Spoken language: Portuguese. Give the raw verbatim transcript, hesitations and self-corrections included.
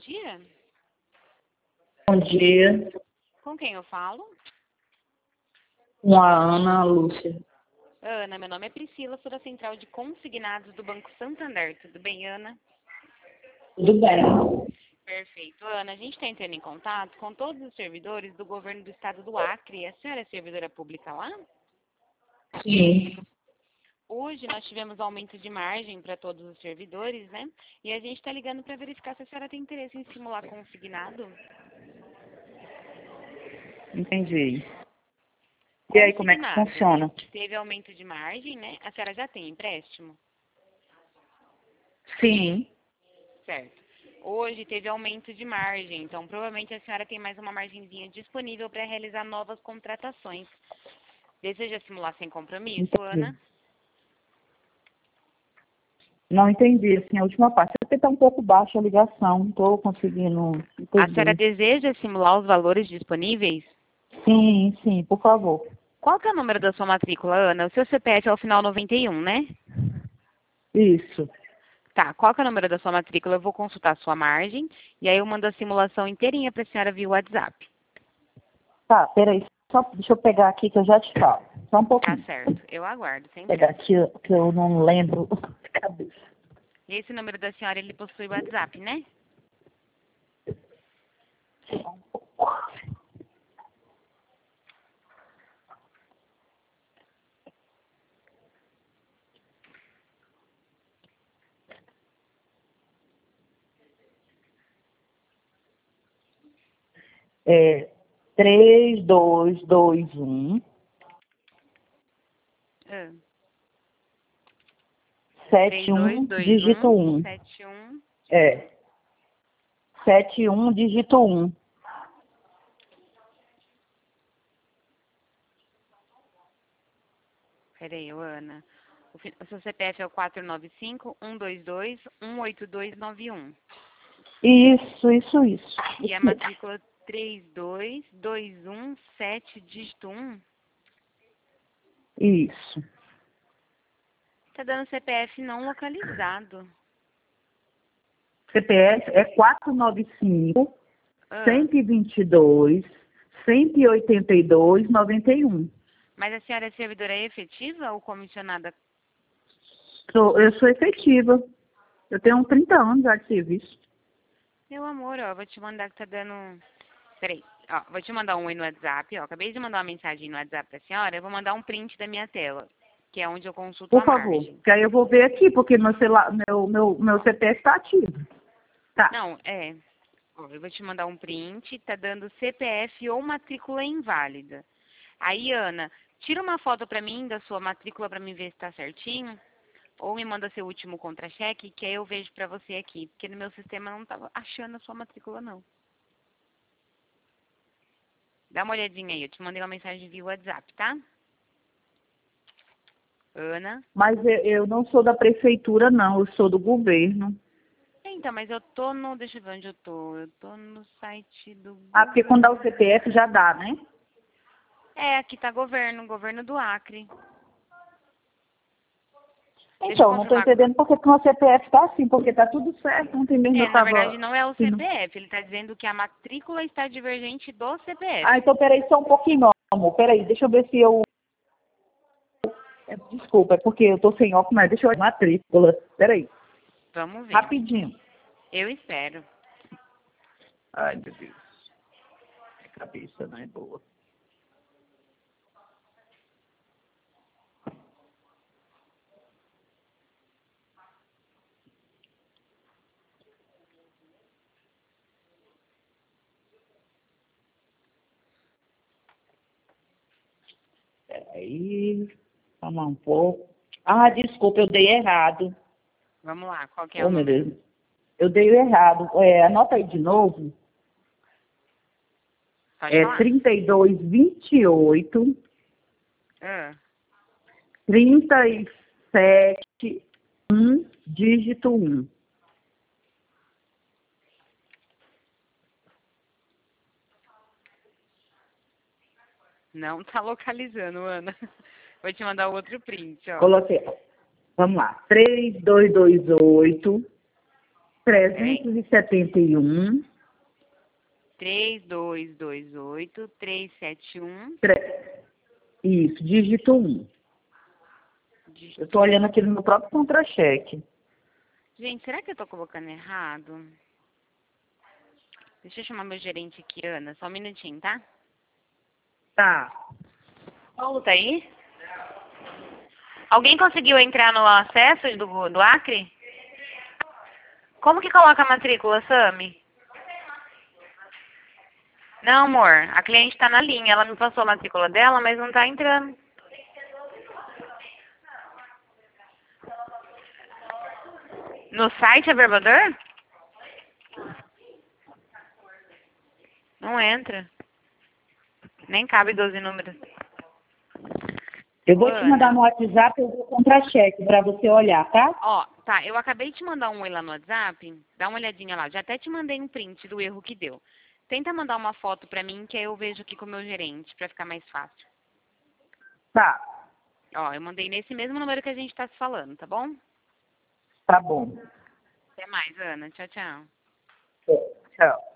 dia. Bom dia, Com quem eu falo? com a Ana Lúcia. Ana, meu nome é Priscila, sou da Central de Consignados do Banco Santander. Tudo bem, Ana? Tudo bem? Perfeito. Ana, a gente está entrando em contato com todos os servidores do governo do estado do Acre. A senhora é servidora pública lá? Sim. Hoje nós tivemos aumento de margem para todos os servidores, né? E a gente está ligando para verificar se a senhora tem interesse em simular consignado. Entendi. E aí, como é que Consignado. funciona? Teve aumento de margem, né? A senhora já tem empréstimo? Sim. Certo. Hoje teve aumento de margem, então provavelmente a senhora tem mais uma margenzinha disponível para realizar novas contratações. Deseja simular sem compromisso, Entendi. Ana? Não entendi, assim, a última parte. Porque está um pouco baixa a ligação, não estou conseguindo A senhora entender. deseja simular os valores disponíveis? Sim, sim, por favor. Qual que é o número da sua matrícula, Ana? O seu C P F é o final noventa e um, né? Isso. Tá, qual que é o número da sua matrícula? Eu vou consultar a sua margem e aí eu mando a simulação inteirinha para a senhora via WhatsApp. Tá, peraí, só deixa eu pegar aqui que eu já te falo. Só um Tá pouquinho. certo, eu aguardo, sem Pegar pressa. aqui que eu não lembro de cabeça. E esse número da senhora, ele possui WhatsApp, né? Só um pouco. É três, dois, dois, um, Ah, sete, três dois um, dois dígito um um. sete um. É. Sete um, dígito um. Peraí, ô, Ana. O, fi- o seu C P F é o quatro nove cinco, um dois dois, um oito dois nove um. Isso, isso, isso. E a matrícula três dois dois um sete, dígito um. Isso. Tá dando C P F não localizado. C P F é quatro nove cinco, Ah, cento e vinte e dois, cento e oitenta e dois, noventa e um. mas a senhora é servidora efetiva ou comissionada? Sou, eu sou efetiva. Eu tenho trinta anos já de serviço. Meu amor, ó, vou te mandar que tá dando... Peraí, ó, vou te mandar um aí no WhatsApp, ó. Acabei de mandar uma mensagem no WhatsApp pra senhora, eu vou mandar um print da minha tela, que é onde eu consulto Por a favor. margem. Que aí eu vou ver aqui, porque meu, celular, meu, meu, meu C P F está ativo. Tá. Não, é. Ó, eu vou te mandar um print, tá dando C P F ou matrícula inválida. Aí, Ana, tira uma foto pra mim da sua matrícula pra mim ver se tá certinho. Ou me manda seu último contra-cheque, que aí eu vejo pra você aqui. Porque no meu sistema não tava achando a sua matrícula, não. Dá uma olhadinha aí, eu te mandei uma mensagem via WhatsApp, tá? Ana? Mas eu, eu não sou da prefeitura, não. Eu sou do governo. Então, mas eu tô no... Deixa eu ver onde eu tô. Eu tô no site do Ah, porque quando dá governo. o C P F já dá, né? É, aqui tá governo, governo do Acre. Deixa eu Então, não estou confirmar. entendendo por que que o meu C P F está assim, porque está tudo certo. Ontem mesmo eu É, na verdade estava... não é o C P F, ele tá dizendo que a matrícula está divergente do C P F. Ah, então peraí só um pouquinho, meu amor. Peraí, deixa eu ver se eu... é, Desculpa, é porque eu estou sem óculos, mas deixa eu ver a matrícula. Peraí, Vamos ver. rapidinho. Eu espero. Ai, meu Deus. Minha cabeça não é boa. Peraí, calma um pouco. Ah, desculpa, eu dei errado. Vamos lá, qual que é o Oh, meu número? Deus. Eu dei errado. É, anota aí de novo. Pode É falar. trinta e dois, vinte e oito, Ah, trinta e sete, um, dígito um. não tá localizando, Ana. Vou te mandar outro print, ó. Coloquei. Vamos lá. três dois dois oito, trezentos e setenta e um. três dois dois oito, três sete um. Tre... Isso, dígito um. Dígito... Eu estou olhando aqui no meu próprio contra-cheque. Gente, será que eu estou colocando errado? Deixa eu chamar meu gerente aqui, Ana. Só um minutinho, tá? Tá. Paulo, tá aí? Alguém conseguiu entrar no acesso do, do Acre? Como que coloca a matrícula, Sami? Não, amor. A cliente tá na linha. Ela me passou a matrícula dela, mas não tá entrando. No site Averbador? Não entra. Nem cabe doze números. Eu vou te Ana. mandar no WhatsApp o contra-cheque para você olhar, tá? Ó, tá. Eu acabei de te mandar um oi lá no WhatsApp. Dá uma olhadinha lá. Já até te mandei um print do erro que deu. Tenta mandar uma foto pra mim que aí eu vejo aqui com o meu gerente, pra ficar mais fácil. Tá. Ó, eu mandei nesse mesmo número que a gente tá se falando, tá bom? Tá bom. Até mais, Ana. Tchau, tchau. É, tchau.